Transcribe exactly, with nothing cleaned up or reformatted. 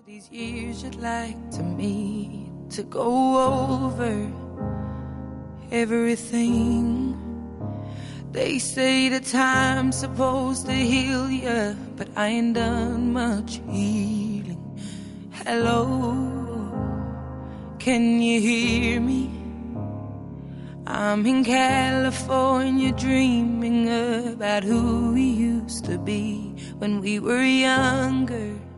These years you'd like to meet, to go over everything. They say the time's supposed to heal ya, but I ain't done much healing. Hello, can you hear me? I'm in California dreaming about who we used to be when we were younger